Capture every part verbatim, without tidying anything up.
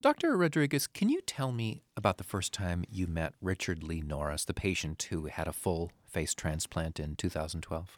Doctor Rodriguez, can you tell me about the first time you met Richard Lee Norris, the patient who had a full face transplant in two thousand twelve?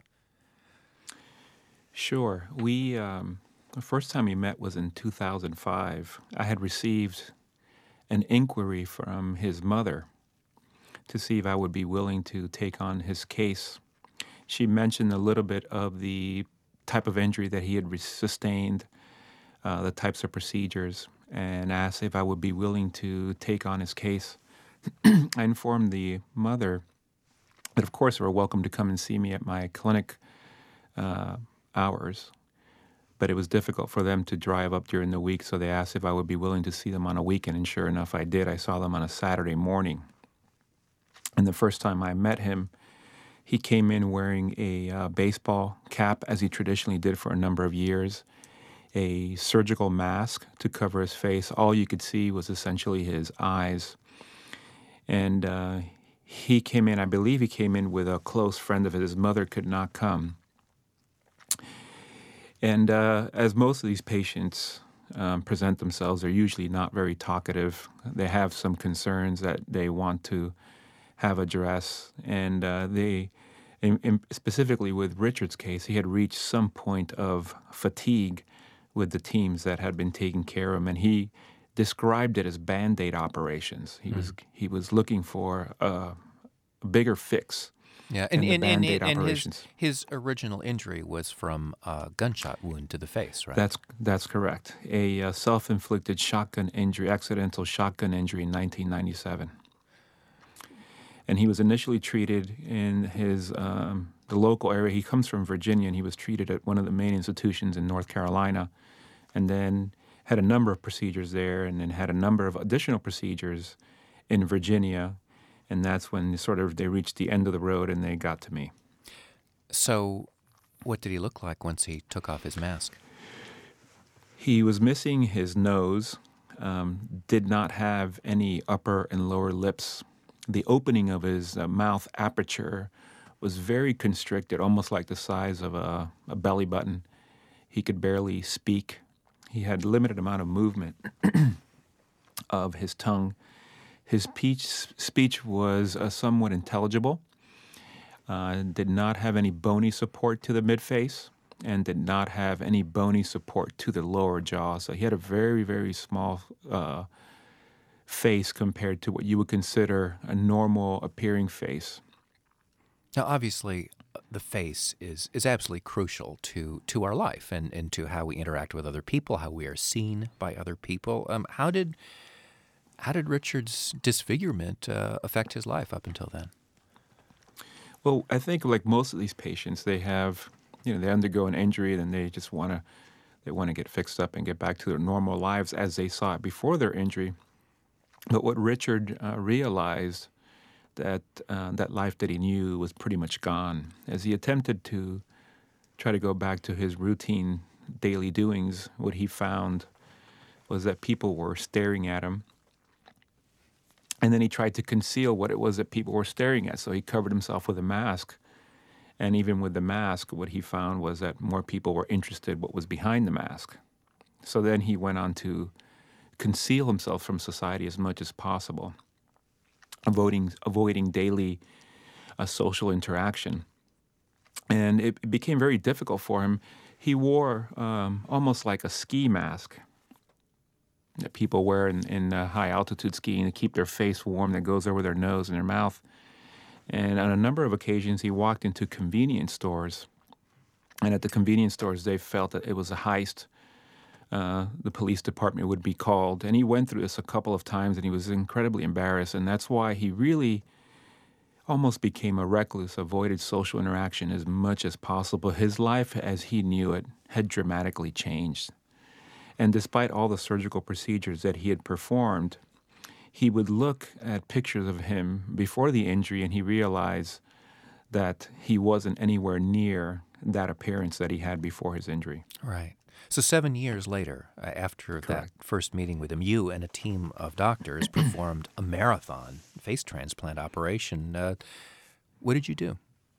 Sure. We um, the first time we met was in two thousand five. I had received an inquiry from his mother to see if I would be willing to take on his case. She mentioned a little bit of the type of injury that he had re- sustained, uh, the types of procedures, and asked if I would be willing to take on his case. I informed the mother that, of course, they were welcome to come and see me at my clinic uh, hours, but it was difficult for them to drive up during the week, so they asked if I would be willing to see them on a weekend, and sure enough, I did. I saw them on a Saturday morning. And the first time I met him, he came in wearing a uh, baseball cap, as he traditionally did for a number of years, a surgical mask to cover his face. All you could see was essentially his eyes. And uh, he came in, I believe he came in with a close friend of his. His mother could not come. And uh, as most of these patients um, present themselves, they're usually not very talkative. They have some concerns that they want to have addressed. And uh, they, in, in specifically with Richard's case, he had reached some point of fatigue with the teams that had been taking care of him. And he described it as Band-Aid operations. He, mm. was, he was looking for a, a bigger fix. Yeah, and, and, and, the and, Band-Aid and operations. his, his original injury was from a gunshot wound to the face, right? That's that's correct. A uh, self-inflicted shotgun injury, accidental shotgun injury in nineteen ninety-seven. And he was initially treated in his um, the local area. He comes from Virginia, and he was treated at one of the main institutions in North Carolina, and then had a number of procedures there, and then had a number of additional procedures in Virginia. And that's when sort of they reached the end of the road and they got to me. So what did he look like once he took off his mask? He was missing his nose, um, did not have any upper and lower lips. The opening of his uh, mouth aperture was very constricted, almost like the size of a, a belly button. He could barely speak. He had limited amount of movement of his tongue. His speech, speech was uh, somewhat intelligible, uh, did not have any bony support to the midface, and did not have any bony support to the lower jaw. So he had a very, very small uh, face compared to what you would consider a normal appearing face. Now, obviously, the face is, is absolutely crucial to, to our life and, and to how we interact with other people, how we are seen by other people. Um, how did... How did Richard's disfigurement uh, affect his life up until then? Well, I think like most of these patients, they have, you know, they undergo an injury, and they just want to, they want to get fixed up and get back to their normal lives as they saw it before their injury. But what Richard uh, realized that uh, that life that he knew was pretty much gone. As he attempted to try to go back to his routine daily doings, what he found was that people were staring at him. And then he tried to conceal what it was that people were staring at, so he covered himself with a mask. And even with the mask, what he found was that more people were interested in what was behind the mask. So then he went on to conceal himself from society as much as possible, avoiding, avoiding daily uh, social interaction. And it, it became very difficult for him. He wore um, almost like a ski mask that people wear in, in uh, high-altitude skiing to keep their face warm, that goes over their nose and their mouth. And on a number of occasions, he walked into convenience stores, and at the convenience stores, they felt that it was a heist. Uh, the police department would be called, and he went through this a couple of times, and he was incredibly embarrassed, and that's why he really almost became a recluse, avoided social interaction as much as possible. His life, as he knew it, had dramatically changed. And despite all the surgical procedures that he had performed, he would look at pictures of him before the injury, and he realized that he wasn't anywhere near that appearance that he had before his injury. Right. So seven years later, uh, after Correct. that first meeting with him, you and a team of doctors performed a marathon face transplant operation. Uh, what did you do?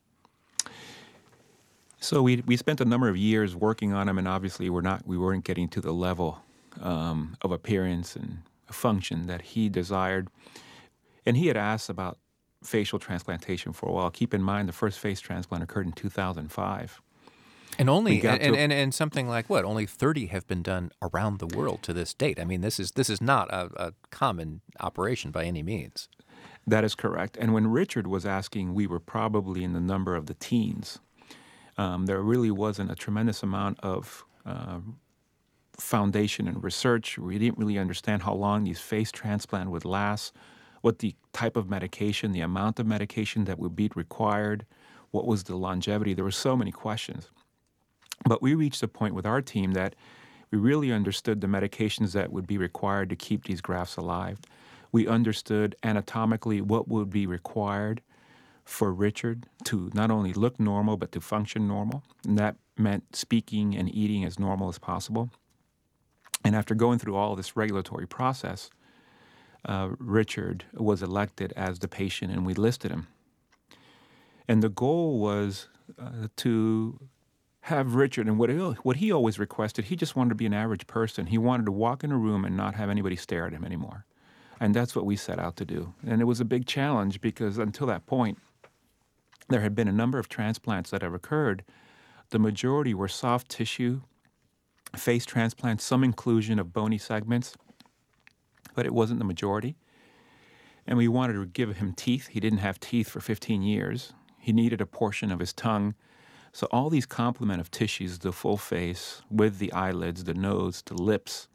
So we we spent a number of years working on him, and obviously we're not we weren't getting to the level um, of appearance and function that he desired. And he had asked about facial transplantation for a while. Keep in mind, the first face transplant occurred in two thousand five. And only got and, to- and, and something like what? Only thirty have been done around the world to this date. I mean, this is this is not a, a common operation by any means. That is correct. And when Richard was asking, we were probably in the number of the teens. Um, there really wasn't a tremendous amount of um, foundation and research. We didn't really understand how long these face transplant would last, what the type of medication, the amount of medication that would be required, what was the longevity. There were so many questions. But we reached a point with our team that we really understood the medications that would be required to keep these grafts alive. We understood anatomically what would be required for Richard to not only look normal, but to function normal. And that meant speaking and eating as normal as possible. And after going through all this regulatory process, uh, Richard was elected as the patient, and we listed him. And the goal was uh, to have Richard, and what he, what he always requested, he just wanted to be an average person. He wanted to walk in a room and not have anybody stare at him anymore. And that's what we set out to do. And it was a big challenge because until that point, there had been a number of transplants that have occurred. The majority were soft tissue face transplants, some inclusion of bony segments, but it wasn't the majority. And we wanted to give him teeth. He didn't have teeth for fifteen years. He needed a portion of his tongue. So all these complement of tissues, the full face with the eyelids, the nose, the lips,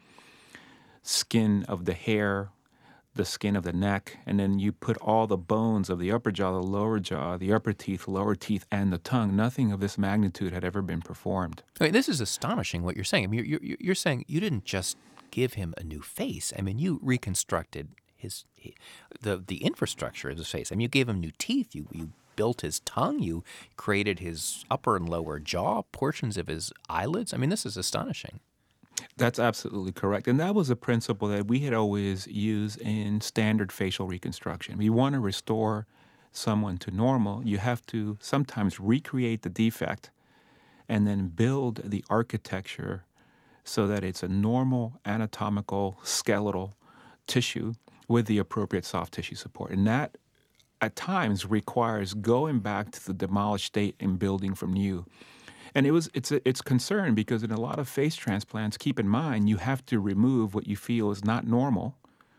skin of the hair, the skin of the neck, and then you put all the bones of the upper jaw, the lower jaw, the upper teeth, lower teeth, and the tongue. Nothing of this magnitude had ever been performed. I mean, this is astonishing what you're saying. I mean, you're, you're, you're saying you didn't just give him a new face. I mean, you reconstructed his the the infrastructure of his face. I mean, you gave him new teeth. You you built his tongue. You created his upper and lower jaw, portions of his eyelids. I mean, this is astonishing. That's absolutely correct. And that was a principle that we had always used in standard facial reconstruction. We want to restore someone to normal. You have to sometimes recreate the defect and then build the architecture so that it's a normal anatomical skeletal tissue with the appropriate soft tissue support. And that at times requires going back to the demolished state and building from new. And it was it's a, it's concern because in a lot of face transplants, keep in mind, you have to remove what you feel is not normal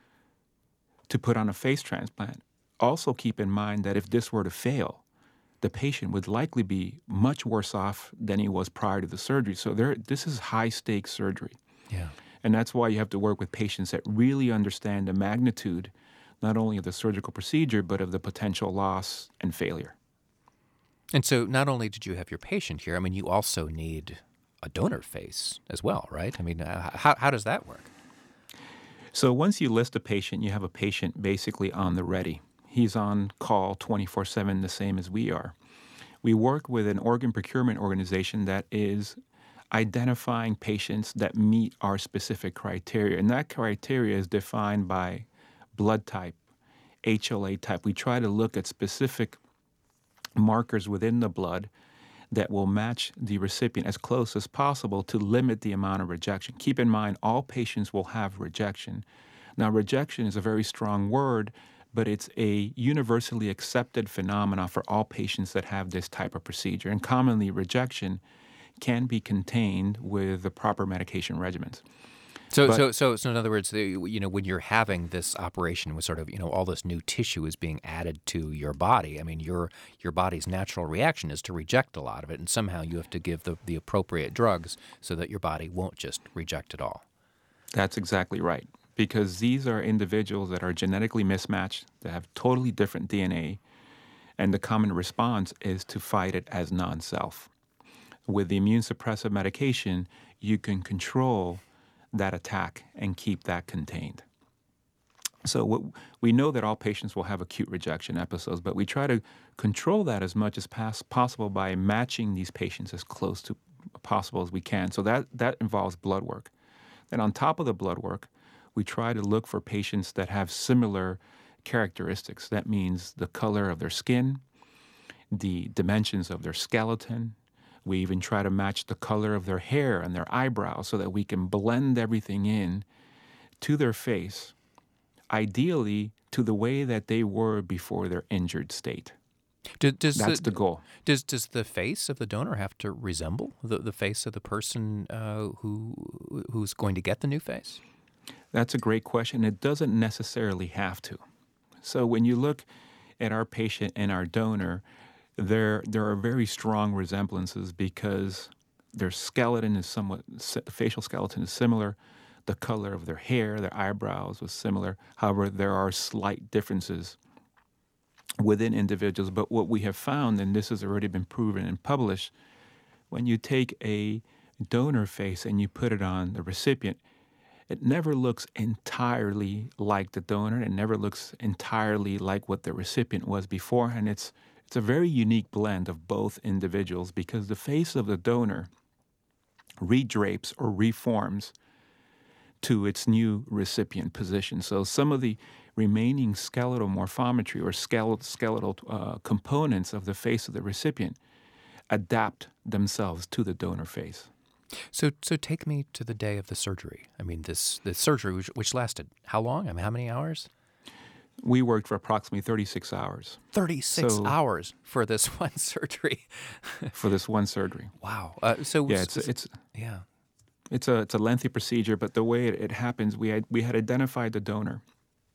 to put on a face transplant. Also keep in mind that if this were to fail, the patient would likely be much worse off than he was prior to the surgery. So there, this is high-stakes surgery. Yeah. And that's why you have to work with patients that really understand the magnitude, not only of the surgical procedure, but of the potential loss and failure. And so not only did you have your patient here, I mean, you also need a donor face as well, right? I mean, uh, how, how does that work? So once you list a patient, you have a patient basically on the ready. He's on call twenty-four seven, the same as we are. We work with an organ procurement organization that is identifying patients that meet our specific criteria. And that criteria is defined by blood type, H L A type. We try to look at specific markers within the blood that will match the recipient as close as possible to limit the amount of rejection. Keep in mind, all patients will have rejection. Now, rejection is a very strong word, but it's a universally accepted phenomenon for all patients that have this type of procedure. And commonly, rejection can be contained with the proper medication regimens. So, But- so, so, so, in other words, the, you know, when you're having this operation with sort of, you know, all this new tissue is being added to your body. I mean, your your body's natural reaction is to reject a lot of it, and somehow you have to give the, the appropriate drugs so that your body won't just reject it all. That's exactly right. Because these are individuals that are genetically mismatched, that have totally different D N A, and the common response is to fight it as non-self. With the immune suppressive medication, you can control that attack and keep that contained. So what, we know that all patients will have acute rejection episodes, but we try to control that as much as pas- possible by matching these patients as close to possible as we can. So that, that involves blood work. Then on top of the blood work, we try to look for patients that have similar characteristics. That means the color of their skin, the dimensions of their skeleton. We even try to match the color of their hair and their eyebrows so that we can blend everything in to their face ideally to the way that they were before their injured state. Do, does That's the, the goal. Does does the face of the donor have to resemble the, the face of the person uh, who who's going to get the new face? That's a great question. It doesn't necessarily have to. So when you look at our patient and our donor, there there are very strong resemblances because their skeleton is somewhat, the facial skeleton is similar. The color of their hair, their eyebrows was similar. However, there are slight differences within individuals. But what we have found, and this has already been proven and published, when you take a donor face and you put it on the recipient, it never looks entirely like the donor. It never looks entirely like what the recipient was before. And it's, it's a very unique blend of both individuals because the face of the donor redrapes or reforms to its new recipient position. So some of the remaining skeletal morphometry or skeletal, skeletal uh, components of the face of the recipient adapt themselves to the donor face. So, so take me to the day of the surgery. I mean, this this surgery, which, which lasted how long? I mean, how many hours? We worked for approximately thirty-six hours. thirty-six So- hours for this one surgery. for this one surgery. Wow. Uh, so Yeah, it's it's yeah. it's a it's a lengthy procedure, but the way it, it happens, we had we had identified the donor.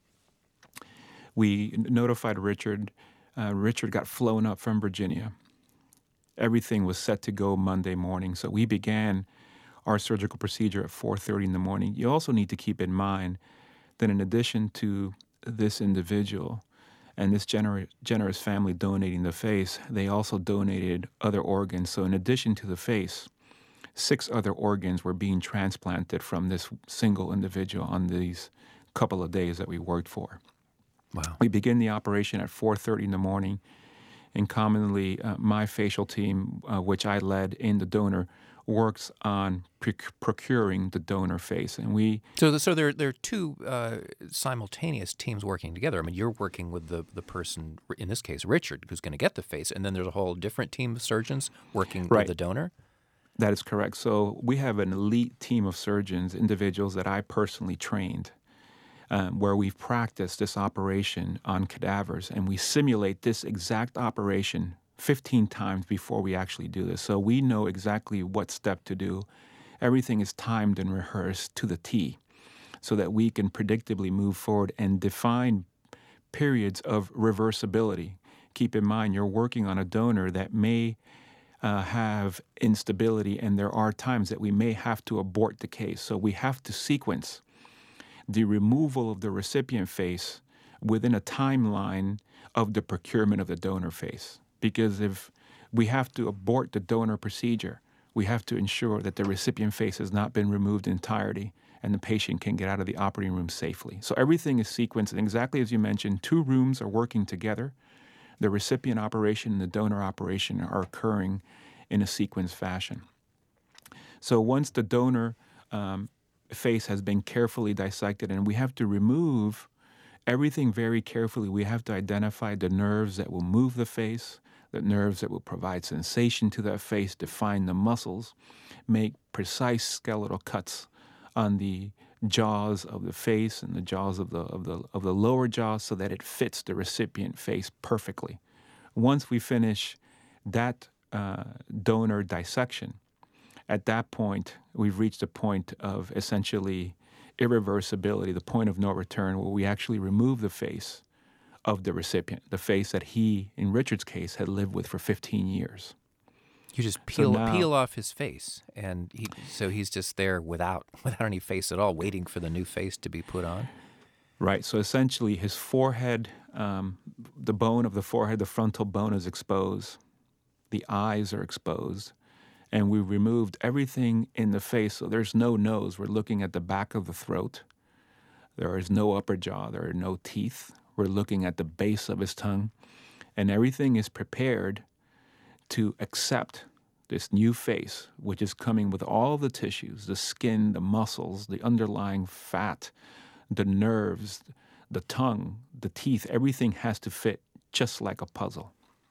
We notified Richard. Uh, Richard got flown up from Virginia. Everything was set to go Monday morning, so we began our surgical procedure at four thirty in the morning. You also need to keep in mind that in addition to this individual and this gener- generous family donating the face, they also donated other organs. So in addition to the face, six other organs were being transplanted from this single individual on these couple of days that we worked for. Wow. We begin the operation at four thirty in the morning, and commonly uh, my facial team, uh, which I led in the donor, works on proc- procuring the donor face. And we So, the, so there, there are two uh, simultaneous teams working together. I mean, you're working with the, the person, in this case, Richard, who's going to get the face, and then there's a whole different team of surgeons working Right. with the donor? That is correct. So we have an elite team of surgeons, individuals that I personally trained, um, where we've practiced this operation on cadavers, and we simulate this exact operation fifteen times before we actually do this. So we know exactly what step to do. Everything is timed and rehearsed to the T so that we can predictably move forward and define periods of reversibility. Keep in mind, you're working on a donor that may Uh, have instability, and there are times that we may have to abort the case. So we have to sequence the removal of the recipient face within a timeline of the procurement of the donor face. Because if we have to abort the donor procedure, we have to ensure that the recipient face has not been removed in entirety and the patient can get out of the operating room safely. So everything is sequenced, and exactly as you mentioned, two rooms are working together. The recipient operation and the donor operation are occurring in a sequenced fashion. So once the donor um, face has been carefully dissected, and we have to remove everything very carefully, we have to identify the nerves that will move the face, the nerves that will provide sensation to that face, define the muscles, make precise skeletal cuts on the jaws of the face and the jaws of the of the of the lower jaw so that it fits the recipient face perfectly. Once we finish that uh, donor dissection, at that point we've reached a point of essentially irreversibility, the point of no return, where we actually remove the face of the recipient, the face that he, in Richard's case, had lived with for fifteen years. You just peel now- peel off his face, and he, so he's just there without without any face at all, waiting for the new face to be put on. Right. So essentially, his forehead, um, the bone of the forehead, the frontal bone is exposed. The eyes are exposed. And we removed everything in the face. So there's no nose. We're looking at the back of the throat. There is no upper jaw. There are no teeth. We're looking at the base of his tongue. And everything is prepared to accept this new face, which is coming with all the tissues, the skin, the muscles, the underlying fat, the nerves, the tongue, the teeth. Everything has to fit just like a puzzle.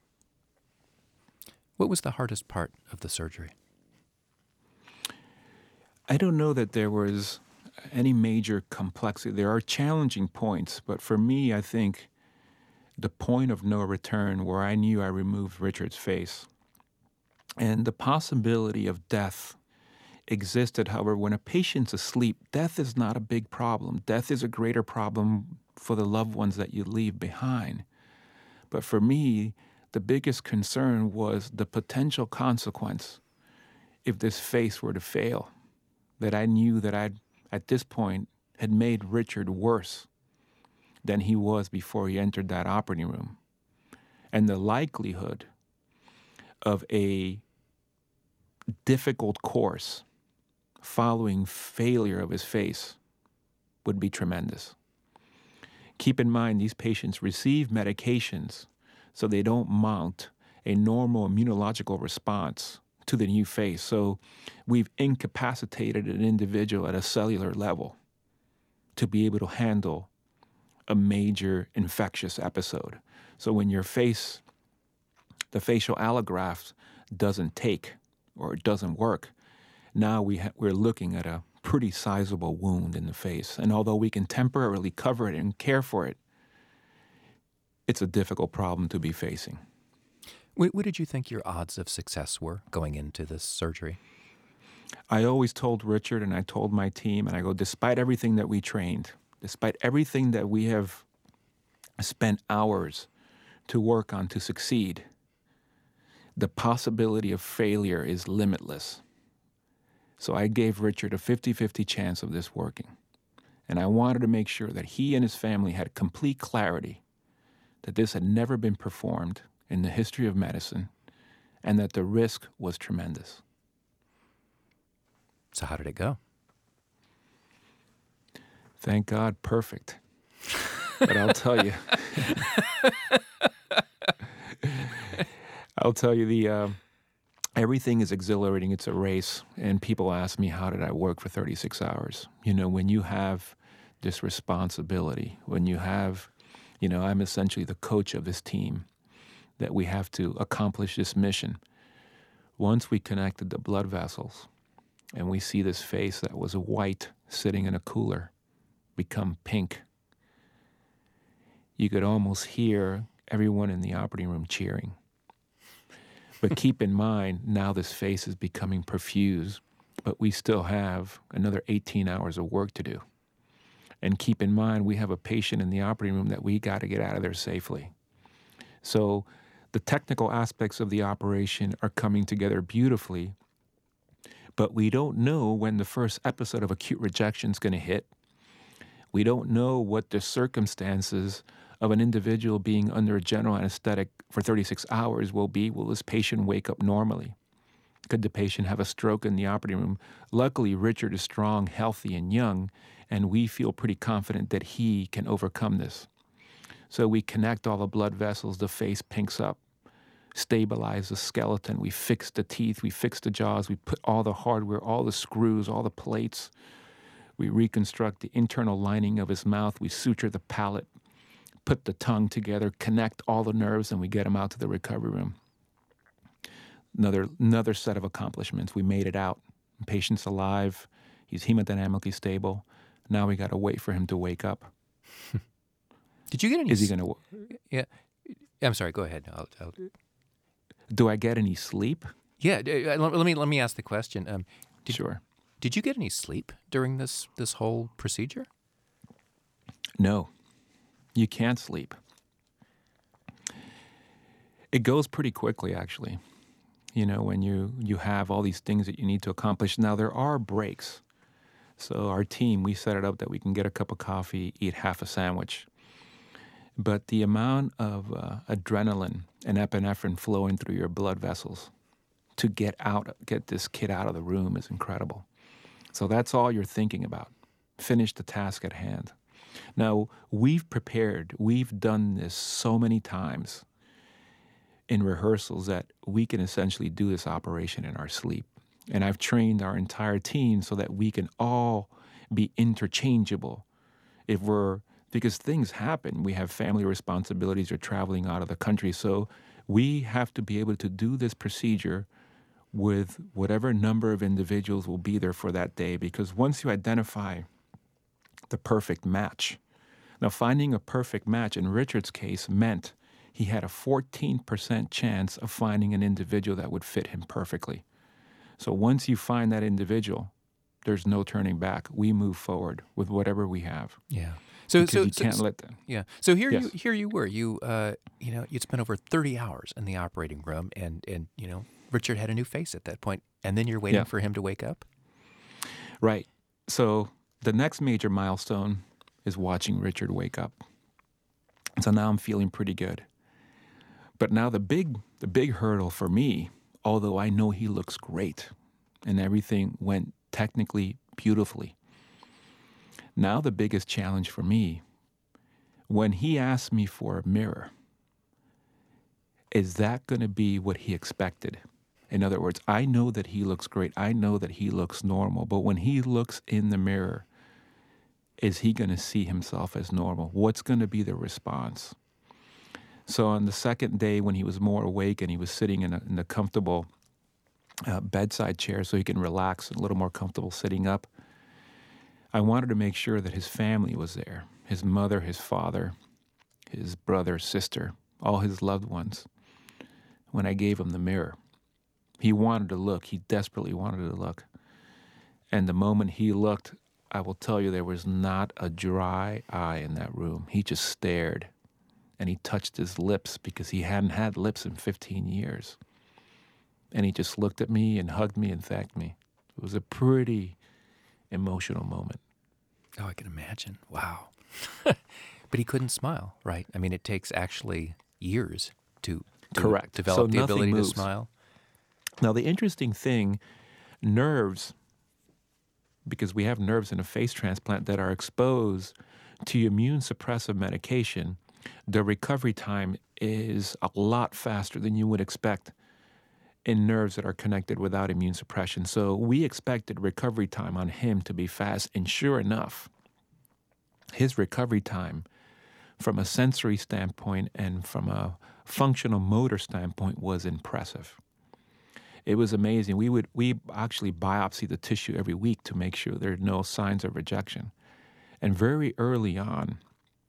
What was the hardest part of the surgery? I don't know that there was any major complexity. There are challenging points, but for me, I think the point of no return where I knew I removed Richard's face and the possibility of death existed. However, when a patient's asleep, death is not a big problem. Death is a greater problem for the loved ones that you leave behind. But for me, the biggest concern was the potential consequence if this face were to fail, that I knew that I'd, at this point, had made Richard worse than he was before he entered that operating room. And the likelihood of a difficult course following failure of his face would be tremendous. Keep in mind, these patients receive medications so they don't mount a normal immunological response to the new face. So we've incapacitated an individual at a cellular level to be able to handle a major infectious episode. So when your face, the facial allograft doesn't take or it doesn't work, now we ha- we're looking at a pretty sizable wound in the face. And although we can temporarily cover it and care for it, it's a difficult problem to be facing. What, what did you think your odds of success were going into this surgery? I always told Richard and I told my team, and I go, despite everything that we trained, despite everything that we have spent hours to work on to succeed, the possibility of failure is limitless. So I gave Richard a fifty-fifty chance of this working. And I wanted to make sure that he and his family had complete clarity that this had never been performed in the history of medicine and that the risk was tremendous. So how did it go? Thank God, perfect. But I'll tell you, I'll tell you the uh, everything is exhilarating. It's a race, and people ask me, how did I work for thirty-six hours? You know, when you have this responsibility, when you have, you know, I'm essentially the coach of this team, that we have to accomplish this mission. Once we connected the blood vessels, and we see this face that was white sitting in a cooler become pink, you could almost hear everyone in the operating room cheering. But keep in mind, now this face is becoming perfused, but we still have another eighteen hours of work to do. And keep in mind, we have a patient in the operating room that we got to get out of there safely. So the technical aspects of the operation are coming together beautifully, but we don't know when the first episode of acute rejection is going to hit. We don't know what the circumstances of an individual being under a general anesthetic for thirty-six hours will be. Will this patient wake up normally? Could the patient have a stroke in the operating room? Luckily, Richard is strong, healthy, and young, and we feel pretty confident that he can overcome this. So we connect all the blood vessels, the face pinks up, stabilize the skeleton, we fix the teeth, we fix the jaws, we put all the hardware, all the screws, all the plates. We reconstruct the internal lining of his mouth, we suture the palate, put the tongue together, connect all the nerves, and we get him out to the recovery room. Another, another set of accomplishments. We made it out. The patient's alive. He's hemodynamically stable. Now we got to wait for him to wake up. Did you get any? Is he going to? Yeah, I'm sorry. Go ahead. I'll, I'll... Do I get any sleep? Yeah. uh, Let let me let me ask the question. Um, did, Sure. Did you get any sleep during this this whole procedure? No, you can't sleep. It goes pretty quickly, actually. You know, when you, you have all these things that you need to accomplish. Now, there are breaks. So our team, we set it up that we can get a cup of coffee, eat half a sandwich. But the amount of uh, adrenaline and epinephrine flowing through your blood vessels to get out, get this kid out of the room is incredible. So that's all you're thinking about. Finish the task at hand. Now, we've prepared, we've done this so many times in rehearsals that we can essentially do this operation in our sleep. And I've trained our entire team so that we can all be interchangeable. If we're, because things happen, we have family responsibilities or traveling out of the country. So we have to be able to do this procedure with whatever number of individuals will be there for that day. Because once you identify the perfect match. Now, finding a perfect match in Richard's case meant he had a fourteen percent chance of finding an individual that would fit him perfectly. So once you find that individual, there's no turning back. We move forward with whatever we have. Yeah. So, because so you so- can't so- let them. Yeah. So here Yes. you here you were. You uh you know you'd spent over thirty hours in the operating room, and and you know Richard had a new face at that point, and then you're waiting Yeah. for him to wake up. Right. So the next major milestone is watching Richard wake up. So now I'm feeling pretty good. But now the big the big hurdle for me, although I know he looks great and everything went technically beautifully. Now the biggest challenge for me, when he asked me for a mirror, is that going to be what he expected? In other words, I know that he looks great. I know that he looks normal. But when he looks in the mirror, is he going to see himself as normal? What's going to be the response? So on the second day, when he was more awake and he was sitting in a, in a comfortable uh, bedside chair so he can relax, a little more comfortable sitting up, I wanted to make sure that his family was there, his mother, his father, his brother, sister, all his loved ones, when I gave him the mirror. He wanted to look. He desperately wanted to look. And the moment he looked, I will tell you, there was not a dry eye in that room. He just stared, and he touched his lips because he hadn't had lips in fifteen years. And he just looked at me and hugged me and thanked me. It was a pretty emotional moment. Oh, I can imagine. Wow. But he couldn't smile, right? I mean, it takes actually years to, to Correct. develop So the nothing ability moves. to smile. Now, the interesting thing, nerves, because we have nerves in a face transplant that are exposed to immune suppressive medication, the recovery time is a lot faster than you would expect in nerves that are connected without immune suppression. So we expected recovery time on him to be fast, and sure enough, his recovery time from a sensory standpoint and from a functional motor standpoint was impressive. It was amazing. We would we actually biopsy the tissue every week to make sure there are no signs of rejection. And very early on,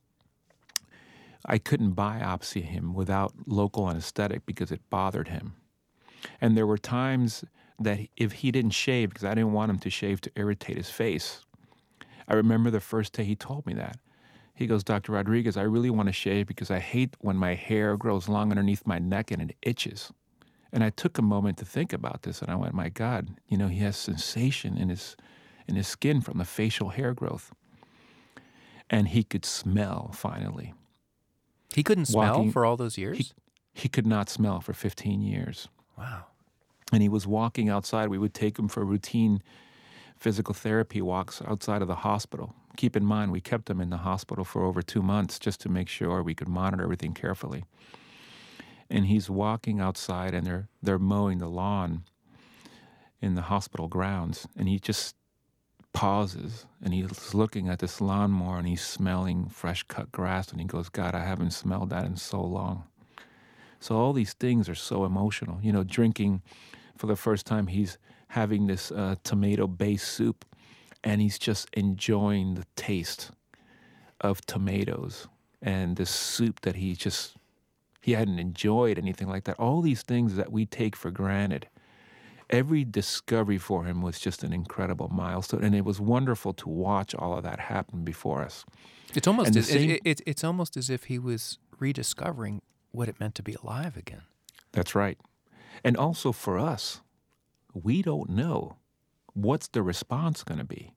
I couldn't biopsy him without local anesthetic because it bothered him. And there were times that if he didn't shave, because I didn't want him to shave to irritate his face. I remember the first day he told me that. He goes, Doctor Rodriguez, I really want to shave because I hate when my hair grows long underneath my neck and it itches. And I took a moment to think about this, and I went, my God, you know, he has sensation in his in his skin from the facial hair growth. And he could smell, finally. He couldn't smell Walking- for all those years? He, he could not smell for fifteen years. Wow. And he was walking outside. We would take him for routine physical therapy walks outside of the hospital. Keep in mind, we kept him in the hospital for over two months just to make sure we could monitor everything carefully. And he's walking outside, and they're they're mowing the lawn in the hospital grounds, and he just pauses, and he's looking at this lawnmower, and he's smelling fresh cut grass, and he goes, God, I haven't smelled that in so long. So all these things are so emotional. You know, drinking for the first time, he's having this uh, tomato-based soup, and he's just enjoying the taste of tomatoes and this soup that he just, he hadn't enjoyed anything like that. All these things that we take for granted. Every discovery for him was just an incredible milestone, and it was wonderful to watch all of that happen before us. It's almost And the as, same- it, it, it's almost as if he was rediscovering what it meant to be alive again. That's right. And also for us, we don't know what's the response going to be.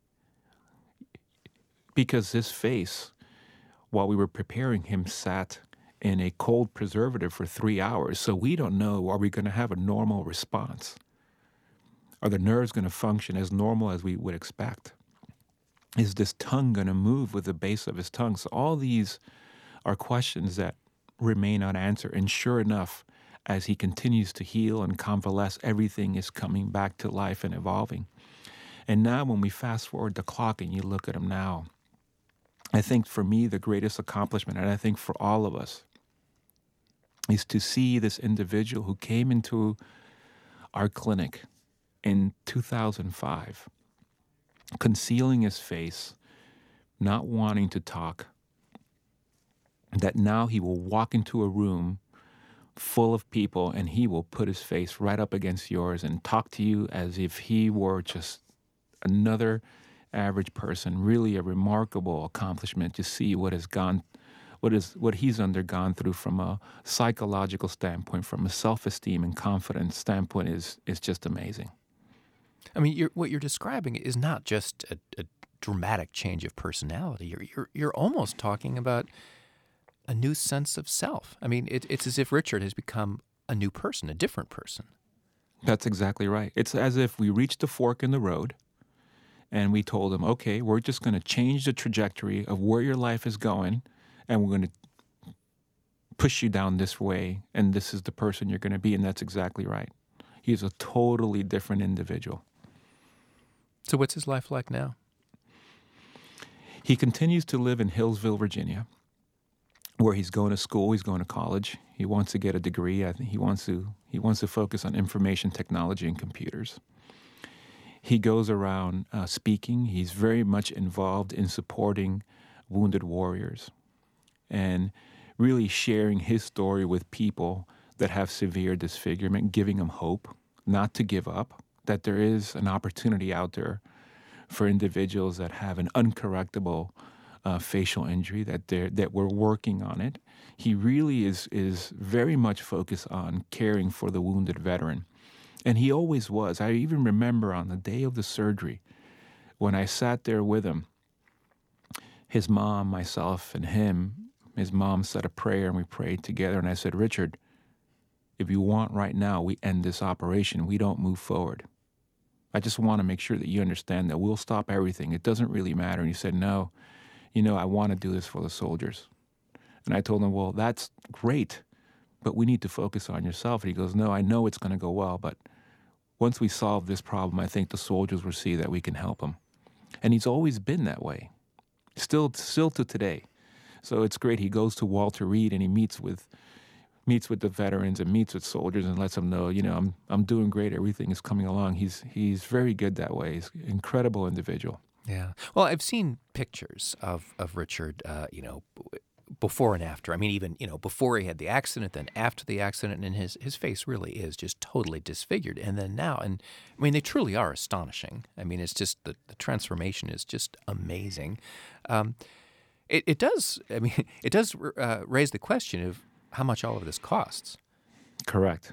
Because his face, while we were preparing him, sat in a cold preservative for three hours. So we don't know, are we going to have a normal response? Are the nerves going to function as normal as we would expect? Is this tongue going to move with the base of his tongue? So all these are questions that remain unanswered. And sure enough, as he continues to heal and convalesce, everything is coming back to life and evolving. And now when we fast forward the clock and you look at him now, I think for me the greatest accomplishment, and I think for all of us, is to see this individual who came into our clinic in two thousand five, concealing his face, not wanting to talk, that now he will walk into a room full of people and he will put his face right up against yours and talk to you as if he were just another average person. Really a remarkable accomplishment to see what has gone, what is what he's undergone through from a psychological standpoint, from a self-esteem and confidence standpoint is is just amazing. I mean, you're, what you're describing is not just a, a dramatic change of personality. You're, you're you're almost talking about a new sense of self. I mean, it, it's as if Richard has become a new person, a different person. That's exactly right. It's as if we reached a fork in the road and we told him, okay, we're just going to change the trajectory of where your life is going, and we're going to push you down this way, and this is the person you're going to be, and that's exactly right. He's a totally different individual. So what's his life like now? He continues to live in Hillsville, Virginia, where he's going to school, he's going to college. He wants to get a degree. I think he wants to he wants to focus on information technology and computers. He goes around uh, speaking. He's very much involved in supporting wounded warriors and really sharing his story with people that have severe disfigurement, giving them hope not to give up, that there is an opportunity out there for individuals that have an uncorrectable uh, facial injury, that they're, that we're working on it. He really is is very much focused on caring for the wounded veteran. And he always was. I even remember on the day of the surgery, when I sat there with him, his mom, myself, and him, his mom said a prayer and we prayed together. And I said, Richard, if you want right now, we end this operation. We don't move forward. I just want to make sure that you understand that we'll stop everything. It doesn't really matter. And he said, no, you know, I want to do this for the soldiers. And I told him, well, that's great, but we need to focus on yourself. And he goes, no, I know it's going to go well, but once we solve this problem, I think the soldiers will see that we can help them. And he's always been that way, still, still to today. So it's great. He goes to Walter Reed and he meets with meets with the veterans and meets with soldiers and lets them know, you know, I'm I'm doing great. Everything is coming along. He's he's very good that way. He's an incredible individual. Yeah. Well, I've seen pictures of of Richard, uh, you know, before and after. I mean, even, you know, before he had the accident, then after the accident, and his his face really is just totally disfigured. And then now, and I mean, they truly are astonishing. I mean, it's just the, the transformation is just amazing. Um, it, it does, I mean, it does uh, raise the question of how much all of this costs. Correct.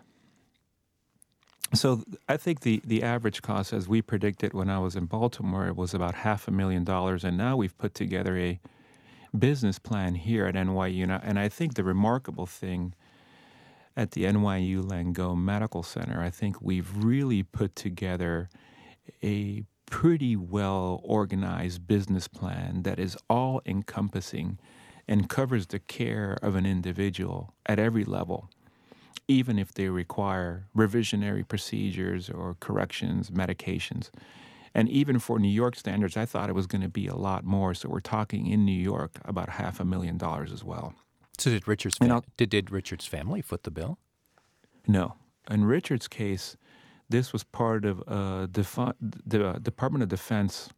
So I think the, the average cost, as we predicted when I was in Baltimore, it was about half a million dollars. And now we've put together a business plan here at N Y U. And I, and I think the remarkable thing at the N Y U Langone Medical Center, I think we've really put together a pretty well organized business plan that is all encompassing and covers the care of an individual at every level, even if they require revisionary procedures or corrections, medications. And even for New York standards, I thought it was going to be a lot more. So we're talking in New York about half a million dollars as well. So did Richard's fam- did, did Richard's family foot the bill? No. In Richard's case, this was part of a defu- the Department of Defense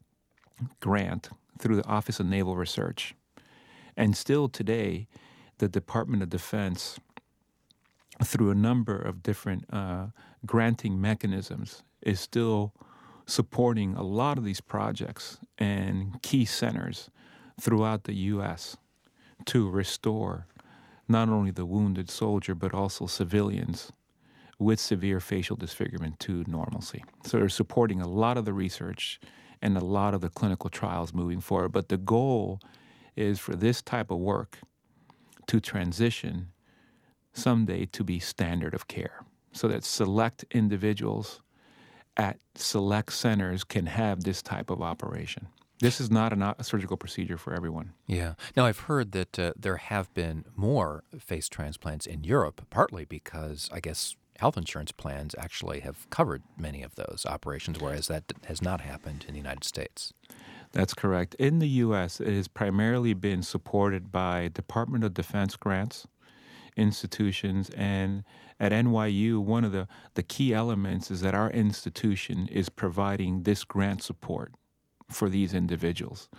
grant through the Office of Naval Research. And still today, the Department of Defense, through a number of different uh, granting mechanisms, is still supporting a lot of these projects and key centers throughout the U S to restore not only the wounded soldier, but also civilians with severe facial disfigurement to normalcy. So they're supporting a lot of the research and a lot of the clinical trials moving forward. But the goal is for this type of work to transition someday to be standard of care, so that select individuals at select centers can have this type of operation. This is not an, a surgical procedure for everyone. Yeah. Now, I've heard that uh, there have been more face transplants in Europe, partly because, I guess, health insurance plans actually have covered many of those operations, whereas that has not happened in the United States. That's correct. In the U S, it has primarily been supported by Department of Defense grants, institutions, and at N Y U, one of the, the key elements is that our institution is providing this grant support for these individuals.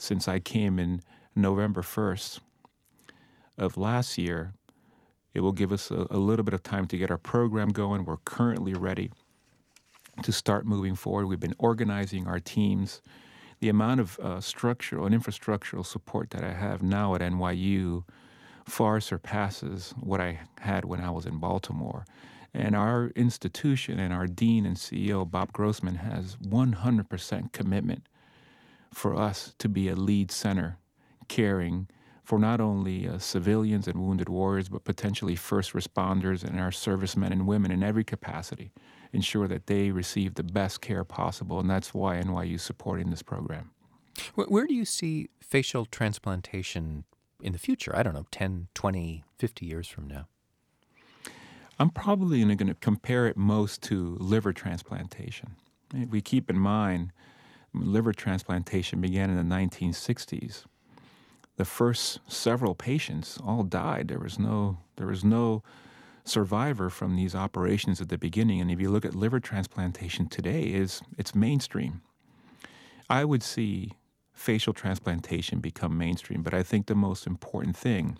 since I came in November first of last year. It will give us a, a little bit of time to get our program going. We're currently ready to start moving forward. We've been organizing our teams. The amount of uh, structural and infrastructural support that I have now at N Y U far surpasses what I had when I was in Baltimore. And our institution and our dean and C E O, Bob Grossman, has one hundred percent commitment for us to be a lead center caring for not only uh, civilians and wounded warriors, but potentially first responders and our servicemen and women in every capacity, ensure that they receive the best care possible. And that's why N Y U is supporting this program. Where, where do you see facial transplantation in the future? I don't know, ten, twenty, fifty years from now? I'm probably going to compare it most to liver transplantation. We keep in mind liver transplantation began in the nineteen sixties. The first several patients all died. There was no there was no survivor from these operations at the beginning. And if you look at liver transplantation today, is it's mainstream. I would see facial transplantation become mainstream, but I think the most important thing,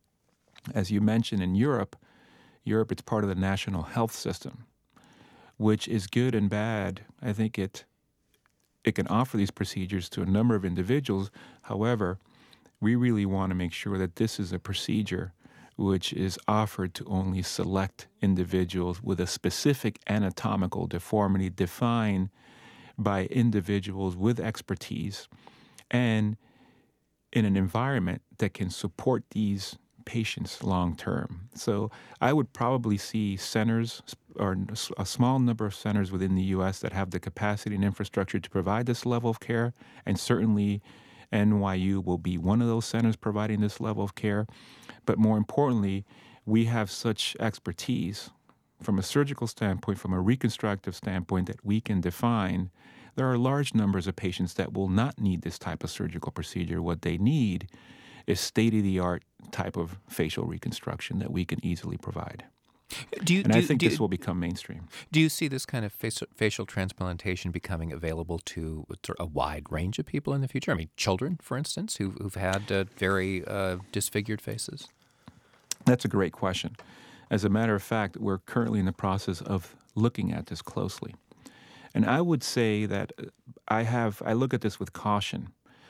as you mentioned in Europe, Europe, it's part of the national health system, which is good and bad. I think it it can offer these procedures to a number of individuals. However, we really want to make sure that this is a procedure which is offered to only select individuals with a specific anatomical deformity defined by individuals with expertise and in an environment that can support these patients long term. So I would probably see centers or a small number of centers within the U S that have the capacity and infrastructure to provide this level of care, and certainly N Y U will be one of those centers providing this level of care. But more importantly, we have such expertise from a surgical standpoint, from a reconstructive standpoint, that we can define. There are large numbers of patients that will not need this type of surgical procedure. What they need is state-of-the-art type of facial reconstruction that we can easily provide. Do you, and do, I think do, this will become mainstream. Do you see this kind of facial, facial transplantation becoming available to a wide range of people in the future? I mean, children, for instance, who've, who've had uh, very uh, disfigured faces? That's a great question. As a matter of fact, we're currently in the process of looking at this closely. And I would say that I have, I look at this with caution.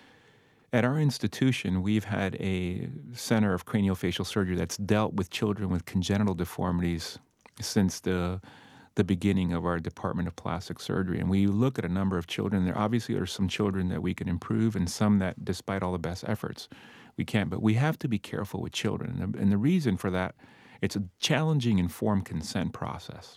At our institution, we've had a center of craniofacial surgery that's dealt with children with congenital deformities since the the beginning of our Department of Plastic Surgery. And we look at a number of children. There obviously are some children that we can improve and some that, despite all the best efforts, we can't. But we have to be careful with children. And the, and the reason for that, it's a challenging informed consent process.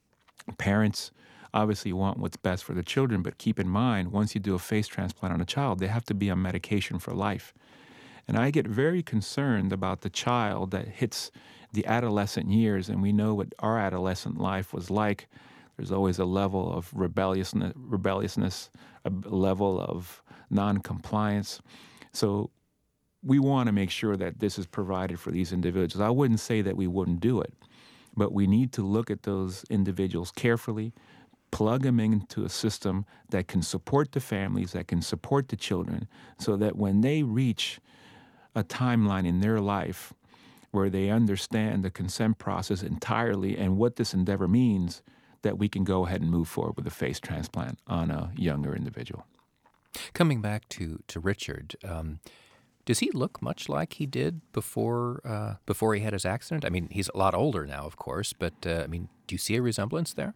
Parents obviously want what's best for the children, but keep in mind, once you do a face transplant on a child, they have to be on medication for life. And I get very concerned about the child that hits the adolescent years, and we know what our adolescent life was like. There's always a level of rebelliousness, rebelliousness, a level of non-compliance. So we want to make sure that this is provided for these individuals. I wouldn't say that we wouldn't do it, but we need to look at those individuals carefully, plug them into a system that can support the families, that can support the children, so that when they reach a timeline in their life where they understand the consent process entirely and what this endeavor means, that we can go ahead and move forward with a face transplant on a younger individual. Coming back to, to Richard, um, does he look much like he did before uh, before he had his accident? I mean, he's a lot older now, of course, but uh, I mean, do you see a resemblance there?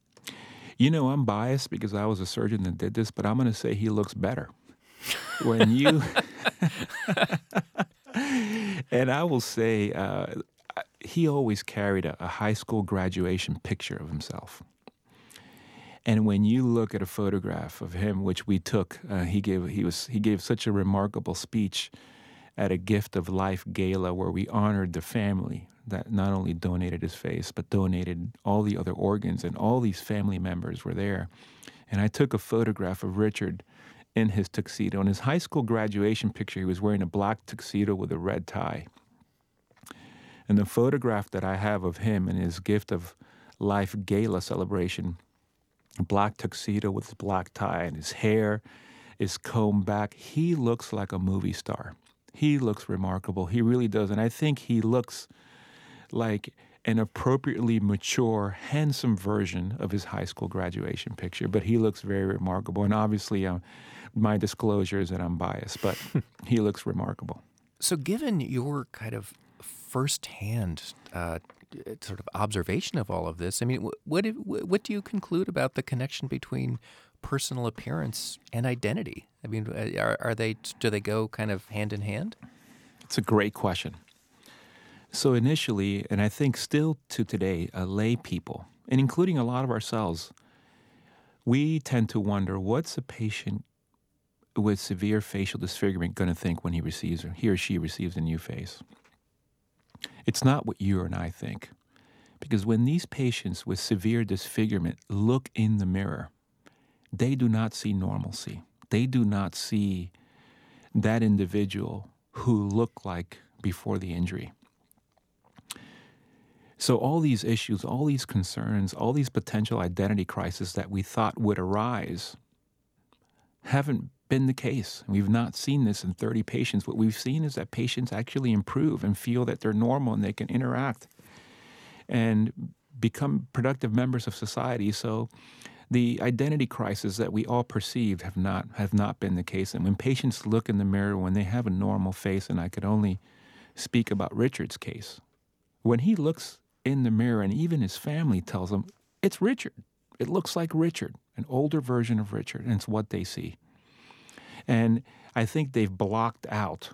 You know, I'm biased because I was a surgeon that did this, but I'm going to say he looks better. When you, and I will say, uh, he always carried a, a high school graduation picture of himself. And when you look at a photograph of him, which we took, uh, he gave he was he gave such a remarkable speech at a Gift of Life gala where we honored the family that not only donated his face, but donated all the other organs, and all these family members were there. And I took a photograph of Richard in his tuxedo. In his high school graduation picture, he was wearing a black tuxedo with a red tie. And the photograph that I have of him in his Gift of Life gala celebration, a black tuxedo with his black tie and his hair is combed back. He looks like a movie star. He looks remarkable. He really does. And I think he looks like an appropriately mature, handsome version of his high school graduation picture. But he looks very remarkable. And obviously, um, my disclosure is that I'm biased, but he looks remarkable. So given your kind of firsthand uh, sort of observation of all of this, I mean, wh- what, do- what do you conclude about the connection between personal appearance and identity? I mean, are, are they, do they go kind of hand in hand? It's a great question. So initially, and I think still to today, uh, lay people, and including a lot of ourselves, we tend to wonder, what's a patient with severe facial disfigurement going to think when he receives or he or she receives a new face? It's not what you and I think. Because when these patients with severe disfigurement look in the mirror, they do not see normalcy. They do not see that individual who looked like before the injury. So all these issues, all these concerns, all these potential identity crises that we thought would arise haven't been the case. We've not seen this in thirty patients. What we've seen is that patients actually improve and feel that they're normal and they can interact and become productive members of society. So the identity crisis that we all perceived have not have not been the case. And when patients look in the mirror, when they have a normal face, and I could only speak about Richard's case, when he looks in the mirror and even his family tells him, it's Richard. It looks like Richard, an older version of Richard, and it's what they see. And I think they've blocked out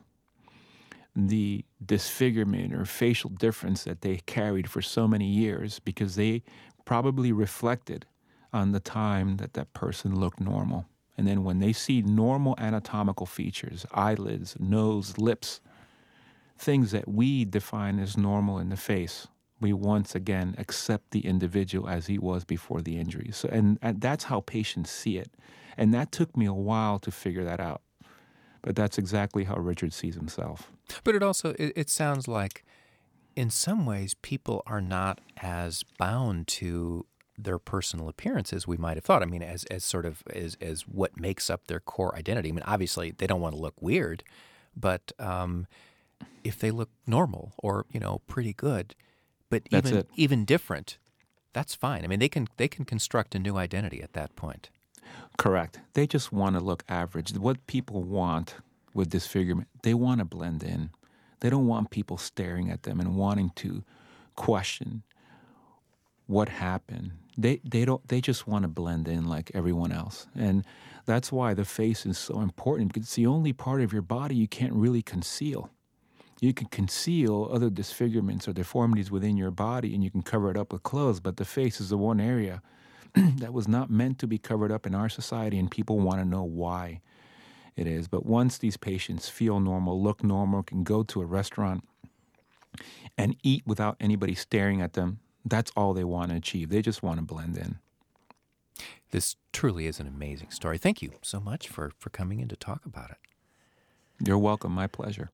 the disfigurement or facial difference that they carried for so many years because they probably reflected on the time that that person looked normal. And then when they see normal anatomical features, eyelids, nose, lips, things that we define as normal in the face, we once again accept the individual as he was before the injury. So, and, and that's how patients see it. And that took me a while to figure that out. But that's exactly how Richard sees himself. But it also, it, it sounds like in some ways people are not as bound to their personal appearance as we might have thought. I mean, as, as sort of as, as what makes up their core identity. I mean, obviously they don't want to look weird, but um, if they look normal or, you know, pretty good, but That's even it. even different, that's fine. I mean, they can they can construct a new identity at that point. Correct. They just want to look average. What people want with disfigurement, they want to blend in. They don't want people staring at them and wanting to question what happened. They they don't they just want to blend in like everyone else. And that's why the face is so important, because it's the only part of your body you can't really conceal. You can conceal other disfigurements or deformities within your body and you can cover it up with clothes, but the face is the one area that was not meant to be covered up in our society, and people want to know why it is. But once these patients feel normal, look normal, can go to a restaurant and eat without anybody staring at them, that's all they want to achieve. They just want to blend in. This truly is an amazing story. Thank you so much for, for coming in to talk about it. You're welcome. My pleasure.